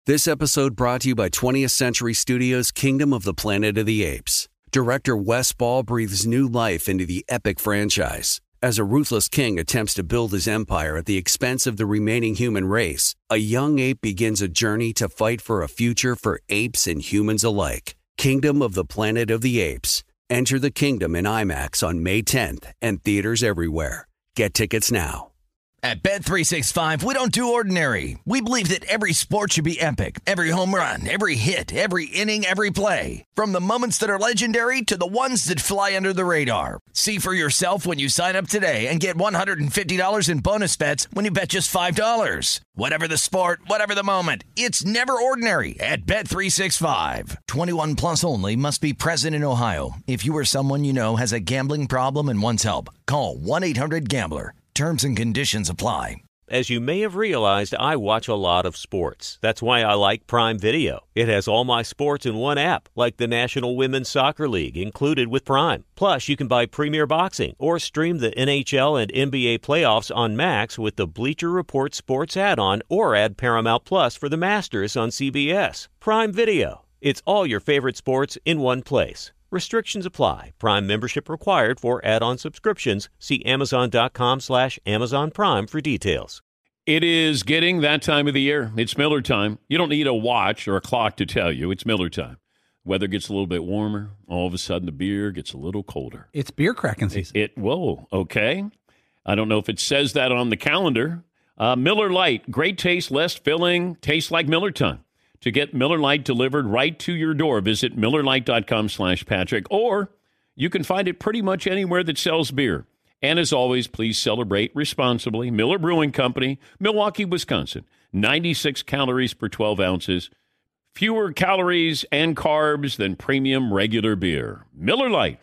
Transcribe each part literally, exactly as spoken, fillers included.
This episode brought to you by twentieth Century Studios' Kingdom of the Planet of the Apes. Director Wes Ball breathes new life into the epic franchise. As a ruthless king attempts to build his empire at the expense of the remaining human race, a young ape begins a journey to fight for a future for apes and humans alike. Kingdom of the Planet of the Apes. Enter the kingdom in IMAX on May tenth and theaters everywhere. Get tickets now. At Bet three sixty-five, we don't do ordinary. We believe that every sport should be epic. Every home run, every hit, every inning, every play. From the moments that are legendary to the ones that fly under the radar. See for yourself when you sign up today and get one hundred fifty dollars in bonus bets when you bet just five dollars. Whatever the sport, whatever the moment, it's never ordinary at Bet three sixty-five. twenty-one plus only. Must be present in Ohio. If you or someone you know has a gambling problem and wants help, call one eight hundred gambler. Terms and conditions apply. As you may have realized, I watch a lot of sports. That's why I like Prime Video. It has all my sports in one app, like the National Women's Soccer League, included with Prime. Plus, you can buy Premier Boxing or stream the N H L and N B A playoffs on Max with the Bleacher Report Sports add-on, or add Paramount Plus for the Masters on C B S. Prime Video. It's all your favorite sports in one place. Restrictions apply. Prime membership required for add-on subscriptions. See Amazon.com slash Amazon Prime for details. It is getting that time of the year. It's Miller time. You don't need a watch or a clock to tell you. It's Miller time. Weather gets a little bit warmer. All of a sudden, the beer gets a little colder. It's beer cracking season. It, it whoa, okay. I don't know if it says that on the calendar. Uh, Miller Lite, great taste, less filling, tastes like Miller time. To get Miller Lite delivered right to your door, visit MillerLite.com slash Patrick, or you can find it pretty much anywhere that sells beer. And as always, please celebrate responsibly. Miller Brewing Company, Milwaukee, Wisconsin. ninety-six calories per twelve ounces. Fewer calories and carbs than premium regular beer. Miller Lite.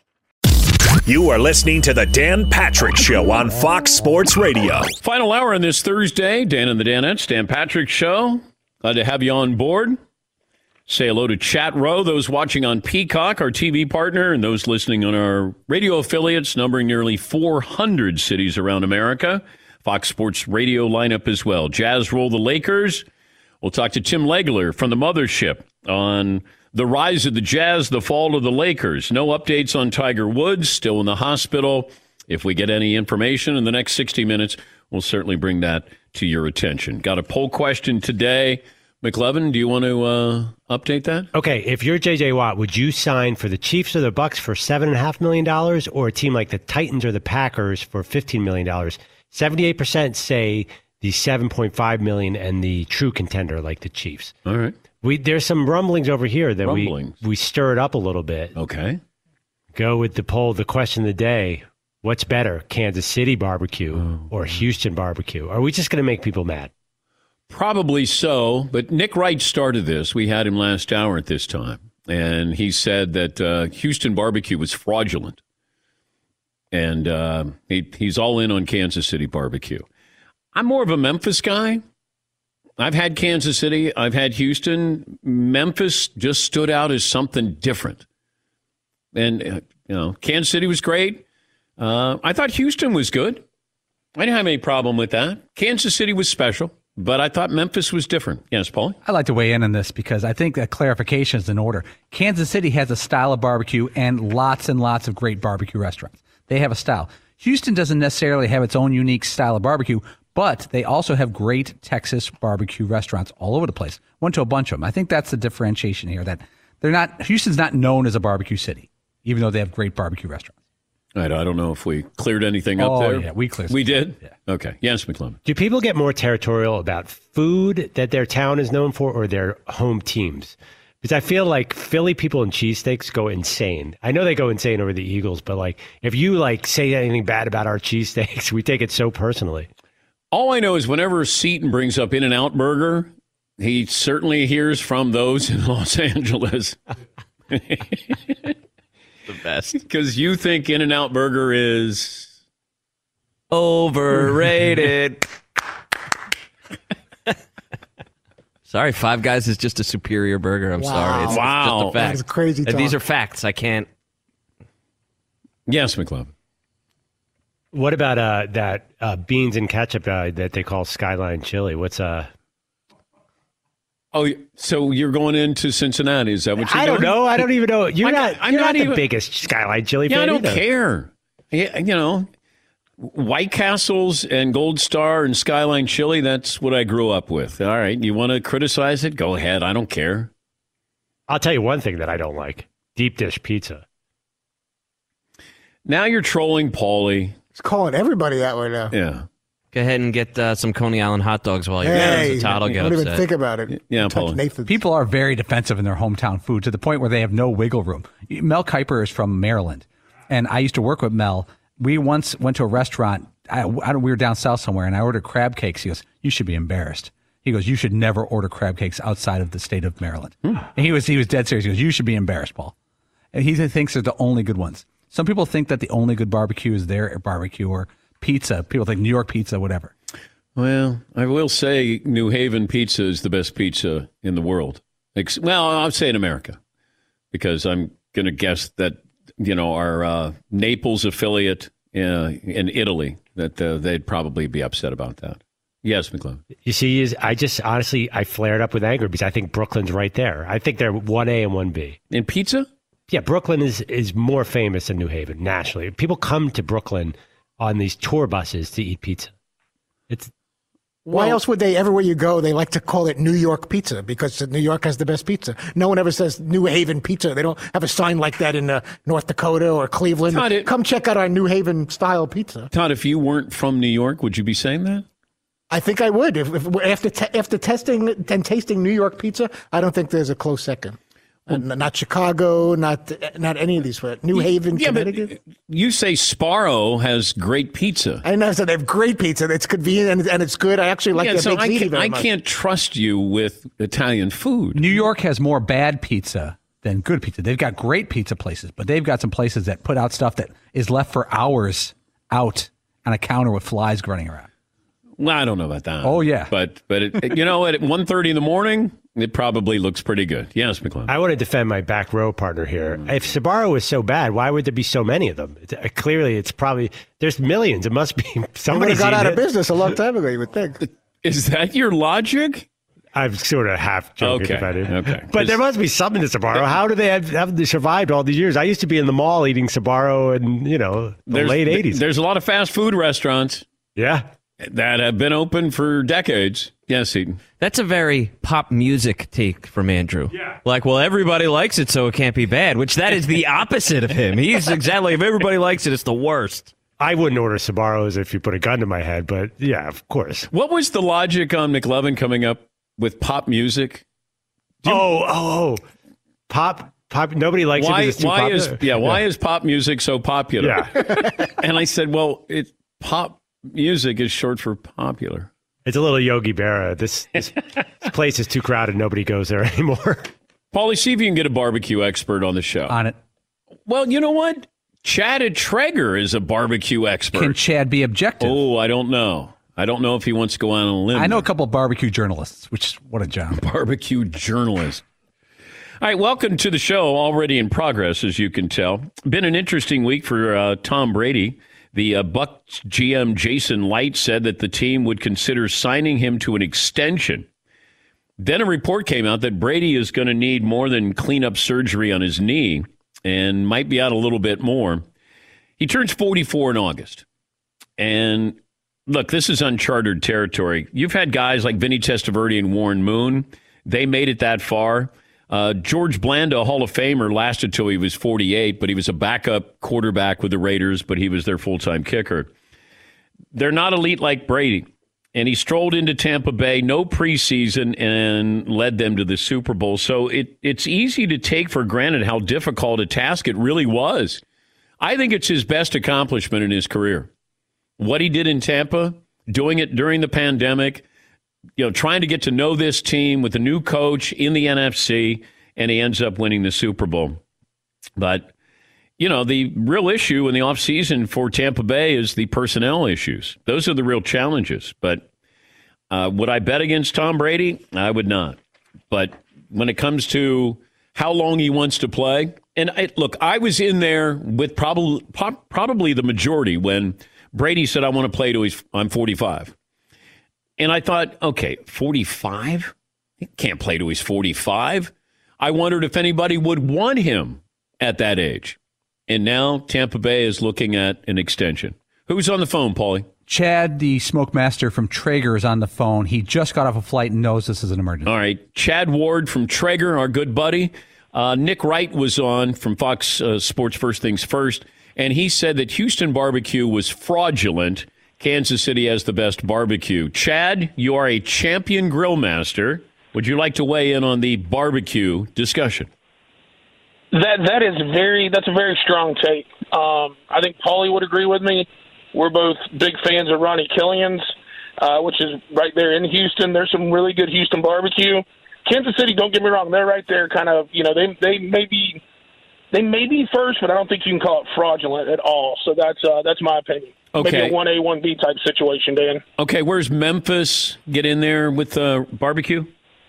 You are listening to the Dan Patrick Show on Fox Sports Radio. Final hour on this Thursday. Dan and the Danettes, Dan Patrick Show. Glad to have you on board. Say hello to Chat Row, those watching on Peacock, our T V partner, and those listening on our radio affiliates, numbering nearly four hundred cities around America. Fox Sports Radio lineup as well. Jazz roll the Lakers. We'll talk to Tim Legler from the Mothership on the rise of the Jazz, the fall of the Lakers. No updates on Tiger Woods, still in the hospital. If we get any information in the next sixty minutes, we'll certainly bring that to your attention. Got a poll question today. McLevin, do you want to uh, update that? Okay, if you're J J Watt, would you sign for the Chiefs or the Bucks for seven point five million dollars or a team like the Titans or the Packers for fifteen million dollars? seventy-eight percent say the seven point five million dollars and the true contender like the Chiefs. All right. We There's some rumblings over here that rumblings. we we stirred up a little bit. Okay. Go with the poll, the question of the day. What's better, Kansas City barbecue oh, or Houston barbecue? Are we just going to make people mad? Probably so, but Nick Wright started this. We had him last hour at this time, and he said that uh, Houston barbecue was fraudulent, and uh, he, he's all in on Kansas City barbecue. I'm more of a Memphis guy. I've had Kansas City. I've had Houston. Memphis just stood out as something different. And, uh, you know, Kansas City was great. Uh, I thought Houston was good. I didn't have any problem with that. Kansas City was special, but I thought Memphis was different. Yes, Paulie? I'd like to weigh in on this because I think that clarification is in order. Kansas City has a style of barbecue and lots and lots of great barbecue restaurants. They have a style. Houston doesn't necessarily have its own unique style of barbecue, but they also have great Texas barbecue restaurants all over the place. Went to a bunch of them. I think that's the differentiation here, that they're not, Houston's not known as a barbecue city, even though they have great barbecue restaurants. I don't know if we cleared anything up oh, there. Yeah, we cleared. We did? Yeah. Okay. Yes, McClellan. Do people get more territorial about food that their town is known for or their home teams? Because I feel like Philly people and cheesesteaks go insane. I know they go insane over the Eagles, but like if you like say anything bad about our cheesesteaks, we take it so personally. All I know is whenever Seton brings up In-N-Out Burger, he certainly hears from those in Los Angeles. The best. Because you think In-N-Out Burger is overrated. Sorry, Five Guys is just a superior burger. I'm wow. sorry. It's, wow. it's just a fact. That's crazy talk. And these are facts. I can't. Yes, McLovin. What about uh, that uh, beans and ketchup uh, that they call Skyline Chili? What's uh? Oh, so you're going into Cincinnati? Is that what you're I don't doing? know. I don't even know. You're Like, not. I'm you're not not, the even- biggest Skyline Chili Yeah, fan. I don't either. care. Yeah, you know, White Castles and Gold Star and Skyline Chili, that's what I grew up with. All right, you want to criticize it? Go ahead. I don't care. I'll tell you one thing that I don't like: deep dish pizza. Now you're trolling Paulie. He's calling everybody that way now. Yeah. Go ahead and get uh, some Coney Island hot dogs while you're there. Hey, Todd will get don't upset. even think about it. Yeah, Touch Paulie. Nathan's. People are very defensive in their hometown food to the point where they have no wiggle room. Mel Kiper is from Maryland, and I used to work with Mel. We once went to a restaurant. I, I, we were down south somewhere, and I ordered crab cakes. He goes, "You should be embarrassed." He goes, "You should never order crab cakes outside of the state of Maryland." Hmm. And he was he was dead serious. He goes, "You should be embarrassed, Paul." And he thinks they're the only good ones. Some people think that the only good barbecue is their barbecue or pizza. People think New York pizza, whatever. Well, I will say New Haven pizza is the best pizza in the world. Ex- Well, I'll say in America, because I'm going to guess that, you know, our uh, Naples affiliate uh, in Italy, that uh, they'd probably be upset about that. Yes, McClellan. You see, is I just honestly I flared up with anger because I think Brooklyn's right there. I think they're one A and one B. In pizza? Yeah, Brooklyn is is more famous than New Haven nationally. People come to Brooklyn on these tour buses to eat pizza. It's Why well, else would they, everywhere you go, they like to call it New York pizza because New York has the best pizza. No one ever says New Haven pizza. They don't have a sign like that in uh, North Dakota or Cleveland. Todd, it- Come check out our New Haven style pizza. Todd, if you weren't from New York, would you be saying that? I think I would. If, if after te- after testing and tasting New York pizza, I don't think there's a close second. N- not Chicago, not not any of these. But New Haven, Yeah, but Connecticut. you say Sparrow has great pizza. I know, so they have great pizza. It's convenient and, and it's good. I actually like Yeah, their so baked I, ziti can, very I much. can't trust you with Italian food. New York has more bad pizza than good pizza. They've got great pizza places, but they've got some places that put out stuff that is left for hours out on a counter with flies running around. Well, I don't know about that. Oh, yeah. But, but it, you know, at one thirty in the morning, it probably looks pretty good. Yes, McClellan. I want to defend my back row partner here. If Sbarro is so bad, why would there be so many of them? It's, uh, clearly, it's probably there's millions. It must be They would somebody's have got out eating of it. business a long time ago, you would think. Is that your logic? I'm sort of half joking Okay, about it. okay. But there must be something to Sbarro. How do they have, have they survived all these years? I used to be in the mall eating Sbarro in, you know, the There's- late eighties. There's a lot of fast food restaurants Yeah. that have been open for decades. Yes, Eaton. That's a very pop music take from Andrew. Yeah. Like, well, everybody likes it, so it can't be bad, which that is the opposite of him. He's exactly, if everybody likes it, it's the worst. I wouldn't order Sbarros if you put a gun to my head, but yeah, of course. What was the logic on McLovin coming up with pop music? Oh, oh, oh. Pop, pop. Nobody likes it Why, because it's too why popular. is yeah, why is pop music so popular? Yeah. And I said, well, it pop music is short for popular. It's a little Yogi Berra. This, this place is too crowded. Nobody goes there anymore. Paulie, see if you can get a barbecue expert on the show. On it. Well, you know what? Chad at Traeger is a barbecue expert. Can Chad be objective? Oh, I don't know. I don't know if he wants to go out on a limb. I know a couple of barbecue journalists, which what a job. Barbecue journalist. All right, welcome to the show. Already in progress, as you can tell. Been an interesting week for uh, Tom Brady. The uh, Bucs G M Jason Light said that the team would consider signing him to an extension. Then a report came out that Brady is going to need more than cleanup surgery on his knee and might be out a little bit more. He turns forty-four in August. And look, this is uncharted territory. You've had guys like Vinny Testaverde and Warren Moon. They made it that far. Uh, George Blanda, a Hall of Famer, lasted till he was forty-eight, but he was a backup quarterback with the Raiders, but he was their full-time kicker. They're not elite like Brady. And he strolled into Tampa Bay, no preseason, and led them to the Super Bowl. So it, it's easy to take for granted how difficult a task it really was. I think it's his best accomplishment in his career. What he did in Tampa, doing it during the pandemic, you know, trying to get to know this team with a new coach in the N F C, and he ends up winning the Super Bowl. But, you know, the real issue in the offseason for Tampa Bay is the personnel issues. Those are the real challenges. But uh, would I bet against Tom Brady? I would not. But when it comes to how long he wants to play, and I, look, I was in there with probably probably the majority when Brady said, I want to play till he's, I'm forty-five. And I thought, okay, forty-five? He can't play till he's forty-five. I wondered if anybody would want him at that age. And now Tampa Bay is looking at an extension. Who's on the phone, Paulie? Chad, the smoke master from Traeger, is on the phone. He just got off a flight and knows this is an emergency. All right. Chad Ward from Traeger, our good buddy. Uh, Nick Wright was on from Fox uh, Sports First Things First, and he said that Houston barbecue was fraudulent. Kansas City has the best barbecue. Chad, you are a champion grill master. Would you like to weigh in on the barbecue discussion? That that is very that's a very strong take. Um, I think Paulie would agree with me. We're both big fans of Ronnie Killian's, uh, which is right there in Houston. There's some really good Houston barbecue. Kansas City, don't get me wrong, they're right there. Kind of, you know, they they may be they may be first, but I don't think you can call it fraudulent at all. So that's uh, that's my opinion. Okay. Maybe a one A, one B type situation, Dan. Okay, where's Memphis get in there with uh, barbecue?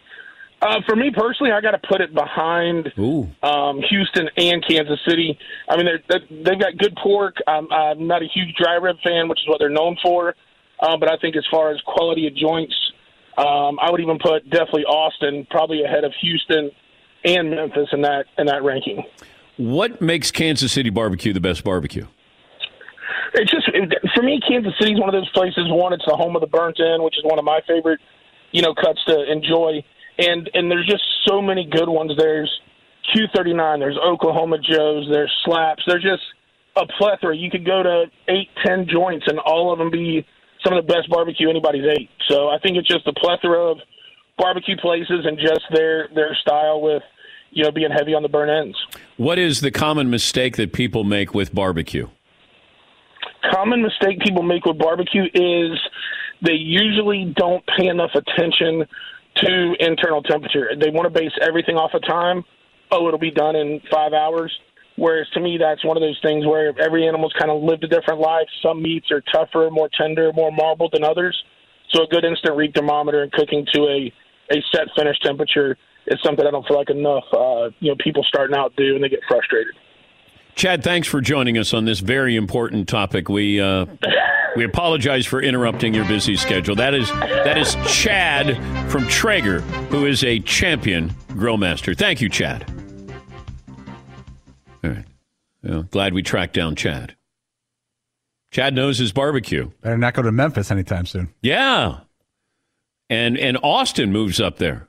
Uh, for me personally, I got to put it behind um, Houston and Kansas City. I mean, they're, they're, they've got good pork. I'm, I'm not a huge dry rib fan, which is what they're known for. Uh, but I think as far as quality of joints, um, I would even put definitely Austin probably ahead of Houston and Memphis in that in that ranking. What makes Kansas City barbecue the best barbecue? It's just for me, Kansas City is one of those places. One, it's the home of the burnt end, which is one of my favorite, you know, cuts to enjoy. And and there's just so many good ones. There's Q thirty-nine, there's Oklahoma Joe's, there's Slaps. There's just a plethora. You could go to eight, ten joints, and all of them be some of the best barbecue anybody's ate. So I think it's just a plethora of barbecue places and just their their style with, you know, being heavy on the burn ends. What is the common mistake that people make with barbecue? Common mistake people make with barbecue is they usually don't pay enough attention to internal temperature. They want to base everything off of time. Oh, it'll be done in five hours. Whereas to me, that's one of those things where every animal's kind of lived a different life. Some meats are tougher, more tender, more marbled than others. So a good instant read thermometer and cooking to a, a set finish temperature is something I don't feel like enough uh, you know, people starting out do, and they get frustrated. Chad, thanks for joining us on this very important topic. We uh, we apologize for interrupting your busy schedule. That is that is Chad from Traeger, who is a champion grill master. Thank you, Chad. All right. Well, glad we tracked down Chad. Chad knows his barbecue. Better not go to Memphis anytime soon. Yeah. And and Austin moves up there.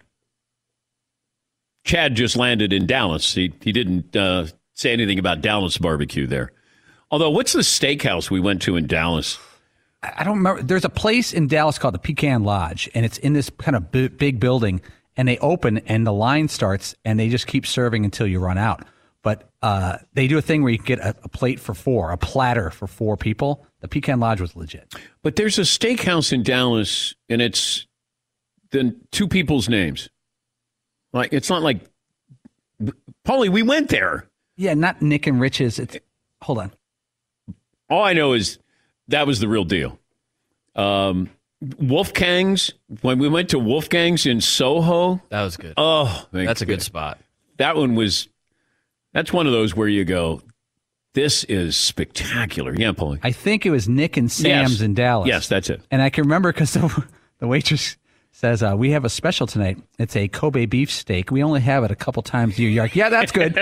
Chad just landed in Dallas. He he didn't uh, say anything about Dallas barbecue there. Although, what's the steakhouse we went to in Dallas? I don't remember. There's a place in Dallas called the Pecan Lodge, and it's in this kind of b- big building, and they open, and the line starts, and they just keep serving until you run out. But uh, they do a thing where you can get a, a plate for four, a platter for four people. The Pecan Lodge was legit. But there's a steakhouse in Dallas, and it's the two people's names. Like, it's not like, Paulie, we went there. Yeah, not Nick and Rich's. It's, hold on. All I know is that was the real deal. Um, Wolfgang's, when we went to Wolfgang's in Soho. That was good. Oh, that's a good spot. That one was, that's one of those where you go, this is spectacular. Yeah, Paulie. I think it was Nick and Sam's yes. in Dallas. Yes, that's it. And I can remember because the, the waitress says, uh, we have a special tonight. It's a Kobe beef steak. We only have it a couple times a year. You're like, yeah, that's good.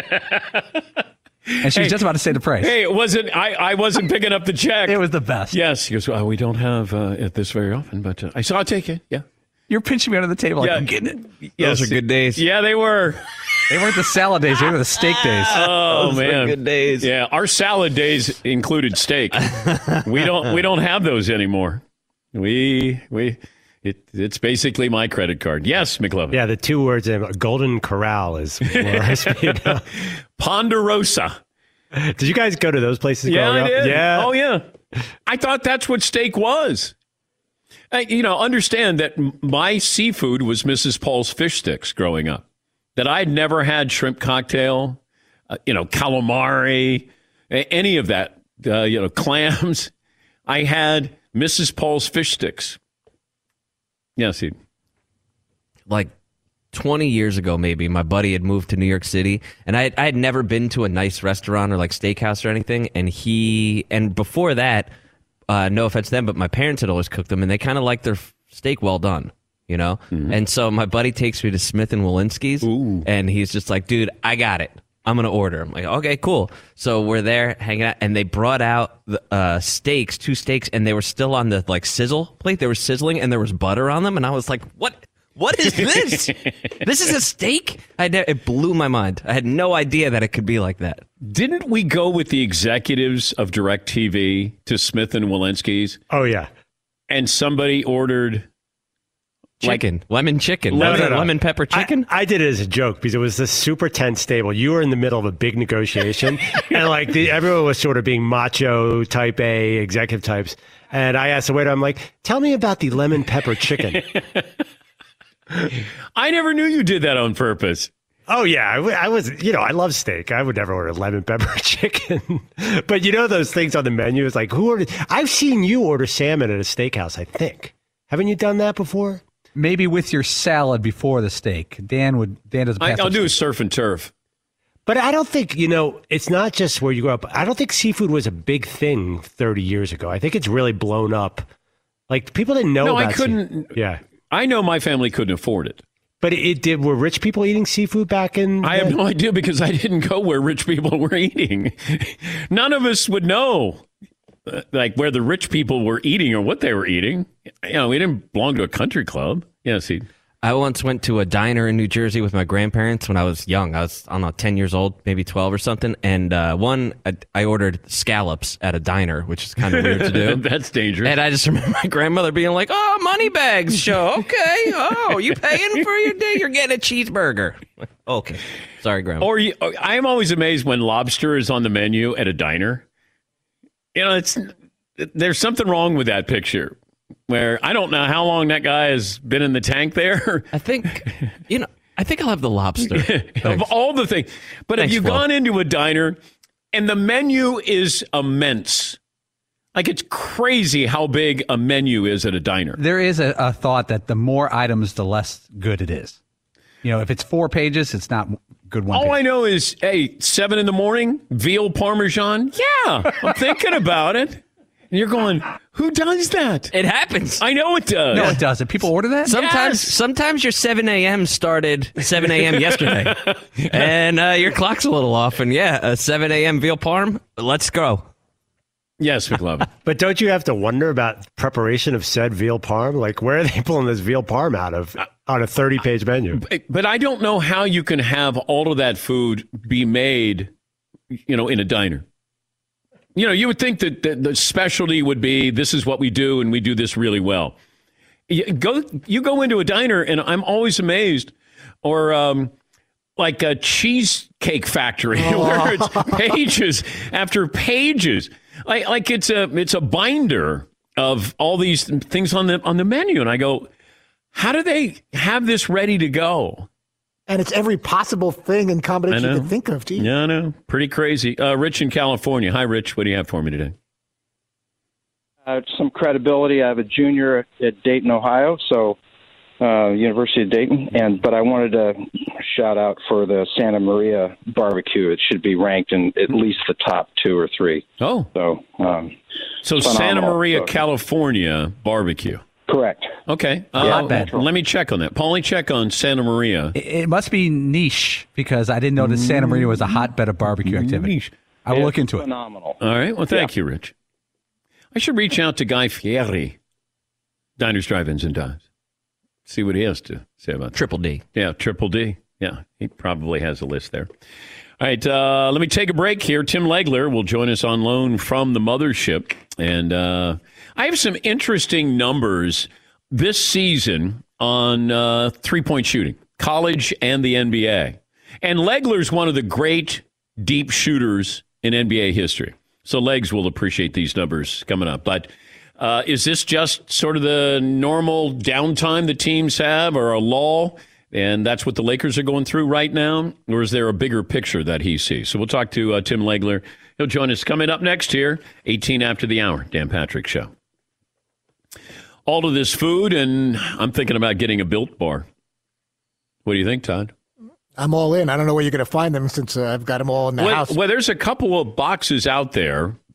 And she was hey, just about to say the price. Hey, it wasn't, I, I wasn't picking up the check. It was the best. Yes. He goes, well, we don't have uh, it this very often, but uh, I saw I'll take it. Yeah. You're pinching me under the table like, yeah. I'm getting it. Yes. Those are good days. Yeah, they were. They weren't the salad days. They were the steak days. Oh, those man. Good days. Yeah. Our salad days included steak. we don't, we don't have those anymore. We, we, It, it's basically my credit card. Yes, McLovin. Yeah, the two words, uh, Golden Corral is more Ponderosa. Did you guys go to those places yeah, growing I up? did. Yeah. Oh, yeah. I thought that's what steak was. I, you know, understand that my seafood was Missus Paul's fish sticks growing up. That I'd never had shrimp cocktail, uh, you know, calamari, any of that, uh, you know, clams. I had Missus Paul's fish sticks. Yes, he. Like twenty years ago, maybe, my buddy had moved to New York City, and I, I had never been to a nice restaurant or like steakhouse or anything. And he, and before that, uh, no offense to them, but my parents had always cooked them, and they kind of liked their steak well done. you know? Mm-hmm. And so my buddy takes me to Smith and Walensky's, Ooh. and he's just like, dude, I got it. I'm going to order. I'm like, okay, cool. So we're there hanging out, and they brought out the uh, steaks, two steaks, and they were still on the like sizzle plate. They were sizzling, and there was butter on them, and I was like, what? What is this? This is a steak? I ne- it blew my mind. I had no idea that it could be like that. Didn't we go with the executives of DirecTV to Smith and Walensky's? Oh, yeah. And somebody ordered... Chicken. Like, lemon chicken. No, lemon, no, no. lemon pepper chicken? I, I did it as a joke because it was this super tense table. You were in the middle of a big negotiation, and like the, everyone was sort of being macho, type A, executive types. And I asked the waiter, I'm like, tell me about the lemon pepper chicken. I never knew you did that on purpose. Oh, yeah. I, w- I was, you know, I love steak. I would never order lemon pepper chicken. But you know those things on the menu? It's like, who ordered? I've seen you order salmon at a steakhouse, I think. Haven't you done that before? Maybe with your salad before the steak. Dan would. Dan does. I, I'll do a surf and turf. But I don't think, you know, it's not just where you grow up. I don't think seafood was a big thing thirty years ago. I think it's really blown up. Like, people didn't know no, about I couldn't. seafood. Yeah. I know my family couldn't afford it. But it did. Were rich people eating seafood back in? I have no idea because I didn't go where rich people were eating. None of us would know, uh, like, where the rich people were eating or what they were eating. You know, we didn't belong to a country club. Yeah, see. I once went to a diner in New Jersey with my grandparents when I was young. I was, I don't know, ten years old, maybe twelve or something. And uh, one, I, I ordered scallops at a diner, which is kind of weird to do. That's dangerous. And I just remember my grandmother being like, oh, money bags show. Okay. Oh, you paying for your day? You're getting a cheeseburger. Okay. Sorry, Grandma. Or you, I'm always amazed when lobster is on the menu at a diner. You know, it's there's something wrong with that picture. Where I don't know how long that guy has been in the tank there. I think, you know, I think I'll have the lobster. Of all the things. But Thanks, have you Flo. gone into a diner and the menu is immense? Like, it's crazy how big a menu is at a diner. There is a, a thought that the more items, the less good it is. You know, if it's four pages, it's not good one All page. I know is, hey, seven in the morning, veal parmesan. Yeah, I'm thinking about it. And you're going, who does that? It happens. I know it does. No, it doesn't. People order that? Sometimes, Yes. sometimes your seven a.m. started seven a.m. yesterday, and uh, your clock's a little off. And yeah, a seven a.m. veal parm. Let's go. Yes, McLovin. But don't you have to wonder about preparation of said veal parm? Like, where are they pulling this veal parm out of on a thirty-page menu? But I don't know how you can have all of that food be made, you know, in a diner. You know, you would think that the, the specialty would be this is what we do and we do this really well. You go, you go into a diner and I'm always amazed, or um, like a cheesecake factory oh. where it's pages after pages, like like it's a it's a binder of all these things on the on the menu, and I go, how do they have this ready to go? And it's every possible thing and combination you can think of, gee. Yeah, I know. Pretty crazy. Uh, Rich in California. Hi, Rich. What do you have for me today? Uh, some credibility. I have a junior at Dayton, Ohio, so uh, University of Dayton. And but I wanted to shout out for the Santa Maria barbecue. It should be ranked in at least the top two or three. Oh, so um, so Santa Maria, so. California barbecue. Correct. Okay. Yeah, uh, let me check on that. Paulie, check on Santa Maria. It, it must be niche because I didn't know that Santa Maria was a hotbed of barbecue activity. Niche. I will it's look into phenomenal. it. All right. Well, thank yeah. you, Rich. I should reach out to Guy Fieri, Diners, Drive-Ins, and Dives. See what he has to say about that. Triple D. Yeah, Triple D. Yeah, he probably has a list there. All right, uh, let me take a break here. Tim Legler will join us on loan from the mothership. And uh, I have some interesting numbers this season on uh, three-point shooting, college and the N B A. And Legler's one of the great deep shooters in N B A history. So Legs will appreciate these numbers coming up. But uh, is this just sort of the normal downtime the teams have, or a lull? And that's what the Lakers are going through right now? Or is there a bigger picture that he sees? So we'll talk to uh, Tim Legler. He'll join us coming up next here, eighteen after the hour, Dan Patrick Show. All of this food, and I'm thinking about getting a Built Bar. What do you think, Todd? I'm all in. I don't know where you're going to find them since uh, I've got them all in the well, house. Well, there's a couple of boxes out there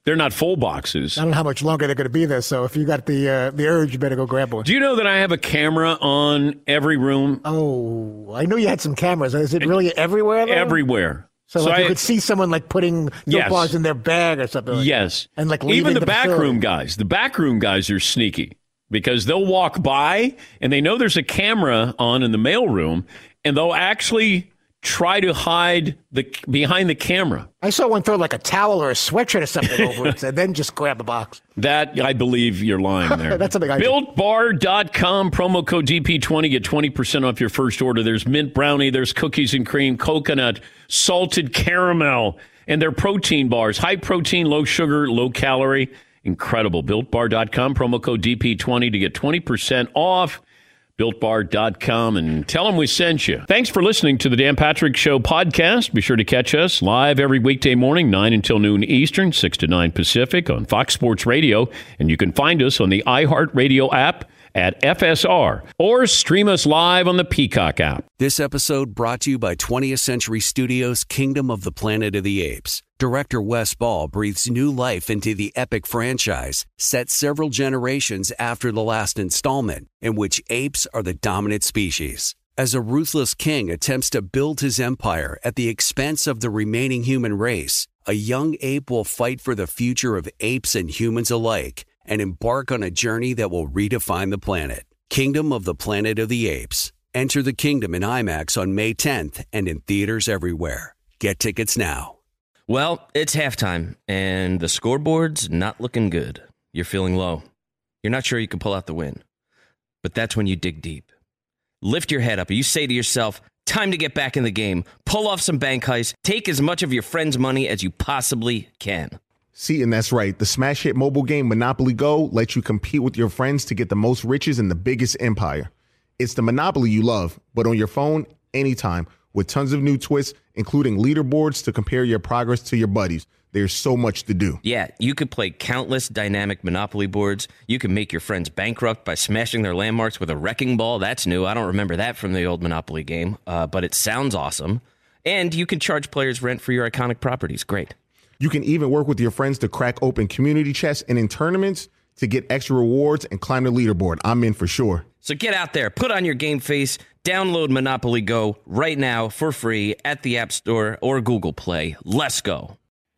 They're not full boxes. I don't know how much longer they're going to be there, so if you got the uh, the urge, you better go grab one. Do you know that I have a camera on every room? Oh, I knew you had some cameras. Is it really everywhere, though? Everywhere. So, So like I- you could see someone like putting milk Yes. bars in their bag or something like Yes. that. And like Even leaving the, the facility. backroom guys. The backroom guys are sneaky because they'll walk by and they know there's a camera on in the mailroom and they'll actually try to hide the behind the camera. I saw one throw like a towel or a sweatshirt or something over it and then just grab the box. That, I believe you're lying there. That's something I do. built bar dot com, promo code D P twenty, get twenty percent off your first order. There's mint brownie, there's cookies and cream, coconut, salted caramel, and their protein bars. High protein, low sugar, low calorie. Incredible. built bar dot com, promo code D P twenty to get twenty percent off. built bar dot com, and tell them we sent you. Thanks for listening to the Dan Patrick Show podcast. Be sure to catch us live every weekday morning, nine until noon Eastern, six to nine Pacific on Fox Sports Radio. And you can find us on the iHeartRadio app at F S R or stream us live on the Peacock app. This episode brought to you by twentieth Century Studios' Kingdom of the Planet of the Apes. Director Wes Ball breathes new life into the epic franchise, set several generations after the last installment, in which apes are the dominant species. As a ruthless king attempts to build his empire at the expense of the remaining human race, a young ape will fight for the future of apes and humans alike and embark on a journey that will redefine the planet. Kingdom of the Planet of the Apes. Enter the kingdom in IMAX on May tenth and in theaters everywhere. Get tickets now. Well, it's halftime, and the scoreboard's not looking good. You're feeling low. You're not sure you can pull out the win. But that's when you dig deep. Lift your head up, and you say to yourself, time to get back in the game. Pull off some bank heists. Take as much of your friend's money as you possibly can. See, and that's right. The smash hit mobile game Monopoly Go lets you compete with your friends to get the most riches in the biggest empire. It's the Monopoly you love, but on your phone, anytime, with tons of new twists, including leaderboards to compare your progress to your buddies. There's so much to do. Yeah, you could play countless dynamic Monopoly boards. You can make your friends bankrupt by smashing their landmarks with a wrecking ball. That's new. I don't remember that from the old Monopoly game, uh, but it sounds awesome. And you can charge players rent for your iconic properties. Great. You can even work with your friends to crack open community chests and in tournaments to get extra rewards and climb the leaderboard. I'm in for sure. So get out there, put on your game face, download Monopoly Go right now for free at the App Store or Google Play. Let's go.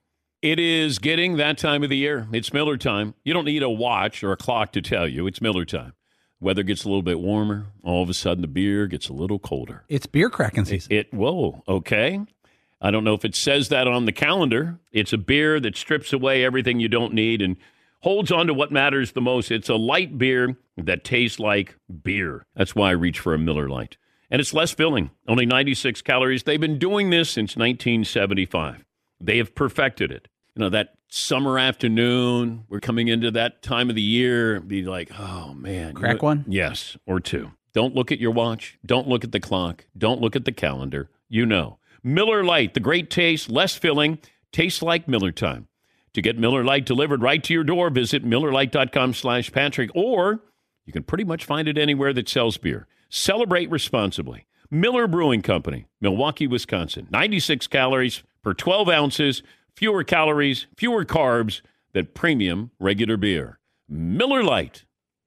It is getting that time of the year. It's Miller time. You don't need a watch or a clock to tell you. It's Miller time. Weather gets a little bit warmer. All of a sudden, the beer gets a little colder. It's beer cracking season. It, it whoa, okay. I don't know if it says that on the calendar. It's a beer that strips away everything you don't need and holds on to what matters the most. It's a light beer that tastes like beer. That's why I reach for a Miller Lite. And it's less filling, only ninety-six calories. They've been doing this since nineteen seventy-five. They have perfected it. You know, that summer afternoon, we're coming into that time of the year, be like, oh, man. Crack you know, one? Yes, or two. Don't look at your watch. Don't look at the clock. Don't look at the calendar. You know. Miller Lite, the great taste, less filling, tastes like Miller time. To get Miller Lite delivered right to your door, visit Miller Lite dot com slash Patrick, or you can pretty much find it anywhere that sells beer. Celebrate responsibly. Miller Brewing Company, Milwaukee, Wisconsin. ninety-six calories per twelve ounces, fewer calories, fewer carbs than premium regular beer. Miller Lite.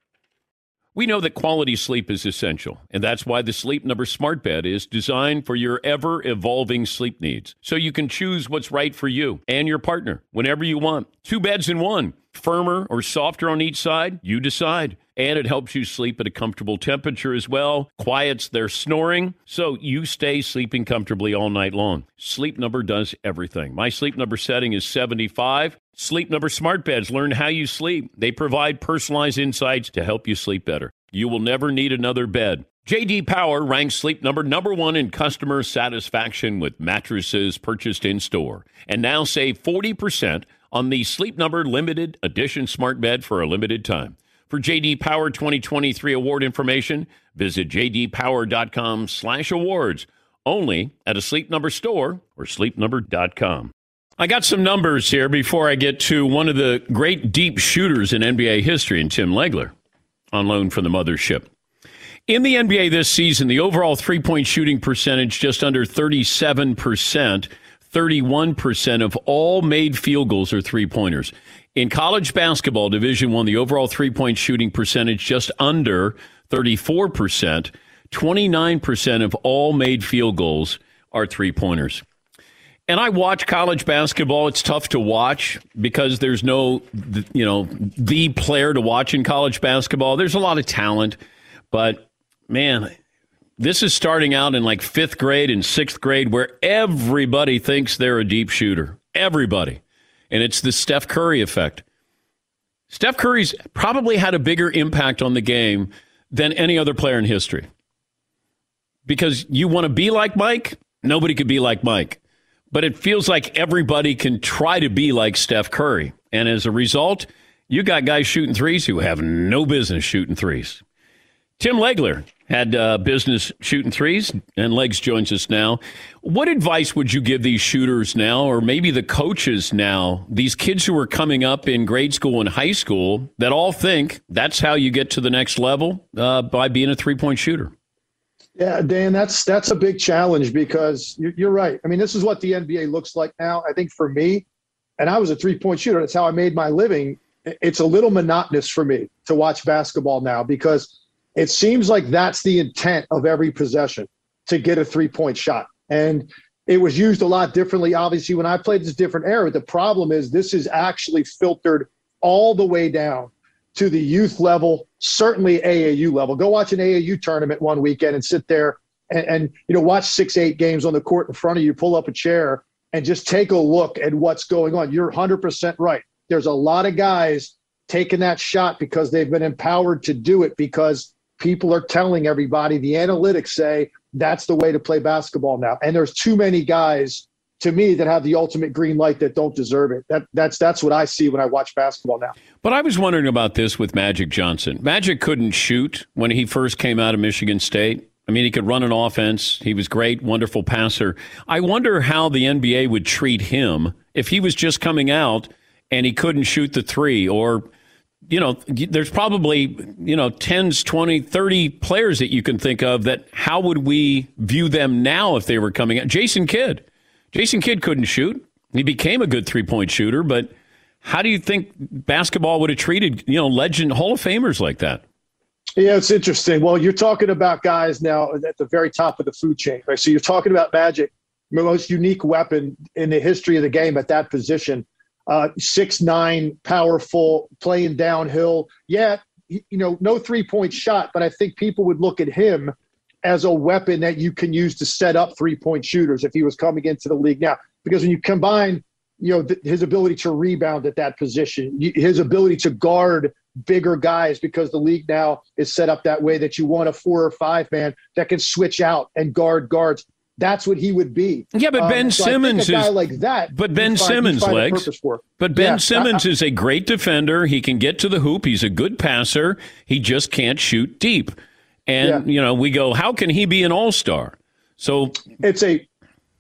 We know that quality sleep is essential, and that's why the Sleep Number Smart Bed is designed for your ever-evolving sleep needs, so you can choose what's right for you and your partner whenever you want. Two beds in one, firmer or softer on each side, you decide. And it helps you sleep at a comfortable temperature as well, quiets their snoring, so you stay sleeping comfortably all night long. Sleep Number does everything. My Sleep Number setting is seventy-five. Sleep Number Smart Beds learn how you sleep. They provide personalized insights to help you sleep better. You will never need another bed. J D Power ranks Sleep Number number one in customer satisfaction with mattresses purchased in-store. And now save forty percent on the Sleep Number Limited Edition Smart Bed for a limited time. For J D Power twenty twenty-three award information, visit j d power dot com slash awards. Only at a Sleep Number store or sleep number dot com. I got some numbers here before I get to one of the great deep shooters in N B A history, in Tim Legler, on loan from the mothership. In the N B A this season, the overall three-point shooting percentage just under thirty-seven percent. thirty-one percent of all made field goals are three-pointers. In college basketball, Division One, the overall three-point shooting percentage just under thirty-four percent. twenty-nine percent of all made field goals are three-pointers. And I watch college basketball. It's tough to watch because there's no, you know, the player to watch in college basketball. There's a lot of talent, but man, this is starting out in like fifth grade and sixth grade where everybody thinks they're a deep shooter. Everybody. And it's the Steph Curry effect. Steph Curry's probably had a bigger impact on the game than any other player in history. Because you want to be like Mike? Nobody could be like Mike. But it feels like everybody can try to be like Steph Curry. And as a result, you got guys shooting threes who have no business shooting threes. Tim Legler had uh, business shooting threes, and Legs joins us now. What advice would you give these shooters now, or maybe the coaches now, these kids who are coming up in grade school and high school that all think that's how you get to the next level uh, by being a three-point shooter? Yeah, Dan, that's that's a big challenge because you're, you're right. I mean, this is what the N B A looks like now. I think for me, and I was a three-point shooter. That's how I made my living. It's a little monotonous for me to watch basketball now because it seems like that's the intent of every possession, to get a three-point shot. And it was used a lot differently. Obviously, when I played this different era, the problem is this is actually filtered all the way down to the youth level, certainly A A U level. Go watch an A A U tournament one weekend and sit there and, and you know watch six, eight games on the court in front of you, pull up a chair, and just take a look at what's going on. You're one hundred percent right. There's a lot of guys taking that shot because they've been empowered to do it because people are telling everybody, the analytics say that's the way to play basketball now. And there's too many guys, to me, that have the ultimate green light that don't deserve it. That that's that's what I see when I watch basketball now. But I was wondering about this with Magic Johnson. Magic couldn't shoot when he first came out of Michigan State. I mean, he could run an offense. He was great, wonderful passer. I wonder how the N B A would treat him if he was just coming out and he couldn't shoot the three. Or, you know, there's probably, you know, tens, twenty, thirty players that you can think of that how would we view them now if they were coming out? Jason Kidd. Jason Kidd couldn't shoot. He became a good three-point shooter, but how do you think basketball would have treated, you know, legend Hall of Famers like that? Yeah, it's interesting. Well, you're talking about guys now at the very top of the food chain, right? So you're talking about Magic, the most unique weapon in the history of the game at that position. Uh, six nine, powerful, playing downhill. Yeah, you know, no three-point shot, but I think people would look at him as a weapon that you can use to set up three-point shooters if he was coming into the league now. Because when you combine, you know, th- his ability to rebound at that position, y- his ability to guard bigger guys, because the league now is set up that way that you want a four or five man that can switch out and guard guards. That's what he would be. Yeah, but Ben um, so Simmons a guy is like that. But Ben find, Simmons, Legs. But Ben yeah, Simmons I, I, is a great defender. He can get to the hoop. He's a good passer. He just can't shoot deep. And, yeah. you know, we go, how can he be an all-star? So it's a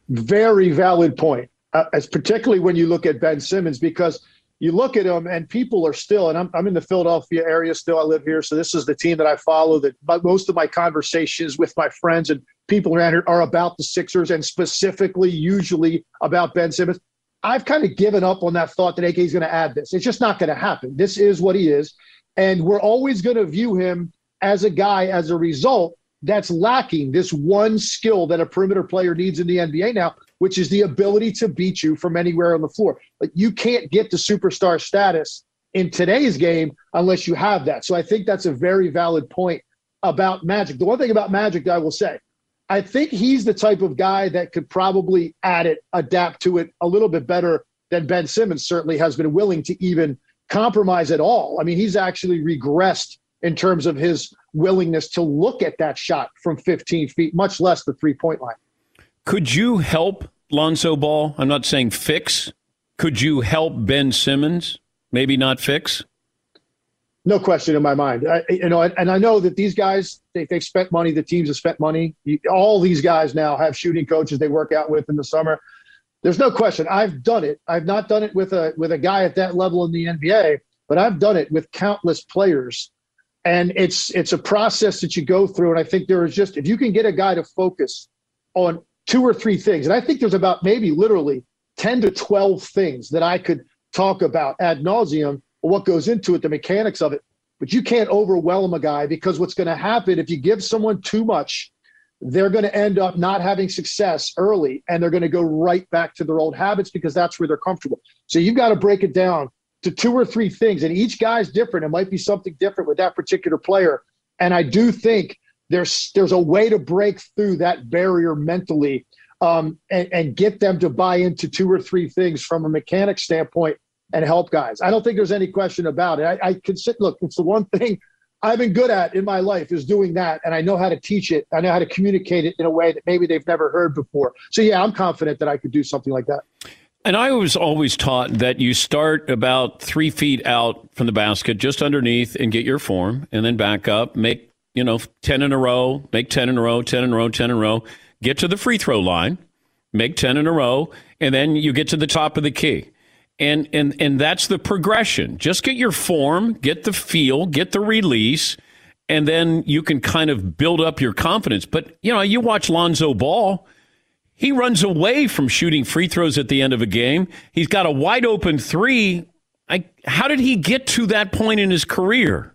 very valid point, uh, as particularly when you look at Ben Simmons, because you look at him and people are still, and I'm, I'm in the Philadelphia area still. I live here. So this is the team that I follow, that most of my conversations with my friends and people around here are about the Sixers and specifically usually about Ben Simmons. I've kind of given up on that thought that A K is going to add this. It's just not going to happen. This is what he is. And we're always going to view him as a guy, as a result, that's lacking this one skill that a perimeter player needs in the N B A now, which is the ability to beat you from anywhere on the floor. Like, you can't get to superstar status in today's game unless you have that. So I think that's a very valid point about Magic. The one thing about Magic that I will say, I think he's the type of guy that could probably add it, adapt to it a little bit better than Ben Simmons certainly has been willing to even compromise at all. I mean, he's actually regressed in terms of his willingness to look at that shot from fifteen feet, much less the three-point line. Could you help Lonzo Ball? I'm not saying fix. Could you help Ben Simmons? Maybe not fix? No question in my mind. I, you know, and I know that these guys, they, they've spent money. The teams have spent money. All these guys now have shooting coaches they work out with in the summer. There's no question. I've done it. I've not done it with a with a guy at that level in the N B A, but I've done it with countless players. And it's it's a process that you go through. And I think there is just, if you can get a guy to focus on two or three things. And I think there's about maybe literally ten to twelve things that I could talk about ad nauseum, what goes into it, the mechanics of it. But you can't overwhelm a guy, because what's going to happen if you give someone too much, they're going to end up not having success early, and they're going to go right back to their old habits because that's where they're comfortable. So you've got to break it down to two or three things, and each guy's different. It might be something different with that particular player. And I do think there's there's a way to break through that barrier mentally um, and, and get them to buy into two or three things from a mechanic standpoint and help guys. I don't think there's any question about it. I, I can sit, look, it's the one thing I've been good at in my life is doing that, and I know how to teach it. I know how to communicate it in a way that maybe they've never heard before. So, yeah, I'm confident that I could do something like that. And I was always taught that you start about three feet out from the basket, just underneath, and get your form, and then back up, make, you know, ten in a row, make ten in a row, ten in a row, ten in a row, get to the free throw line, make ten in a row, and then you get to the top of the key. And and and that's the progression. Just get your form, get the feel, get the release, and then you can kind of build up your confidence. But, you know, you watch Lonzo Ball. He runs away from shooting free throws at the end of a game. He's got a wide open three. I, how did he get to that point in his career?